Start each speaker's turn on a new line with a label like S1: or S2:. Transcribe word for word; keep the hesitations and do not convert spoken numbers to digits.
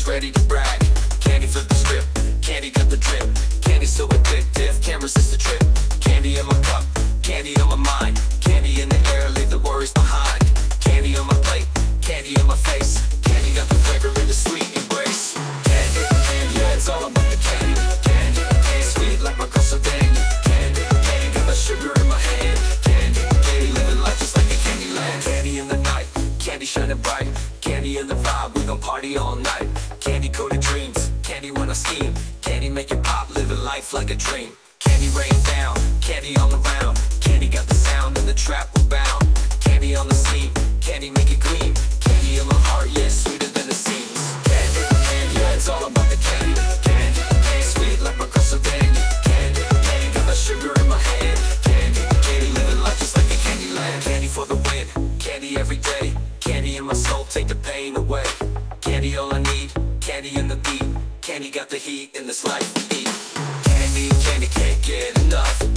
S1: ready to brag. Candy flip the script, candy got the drip. Candy so addictive, can't resist the trip. Candy in my cup, candy on my mind. Candy in the air, leave the worries behind. Candy on my plate, candy on my face. Candy got the flavor in the sweet embrace. Candy, candy, yeah, it's all about the candy. Candy, candy, sweet like my Cosadena. Candy, candy, got the sugar in my hand. Candy, candy, living life just like a candy land. Candy in the night, candy shining bright. Candy in the vibe, we gon' party all night. Candy coated dreams, candy when I scheme. Candy make it pop, living life like a dream. Candy rain down, candy all around. Candy got the sound and the trap we're bound. Candy on the scene, candy make it gleam. Candy in my heart, yeah, sweeter than it seems. Candy, candy, yeah, it's all about the candy. Candy, candy, sweet like my Cosadena. Candy, candy, got the sugar in my hand. Candy, candy, living life just like a candy land. Candy for the win, candy every day. Candy in my soul, take the pain away. Candy all I need, candy in the beat. Candy got the heat in this life we eat. Candy, candy, can't get enough.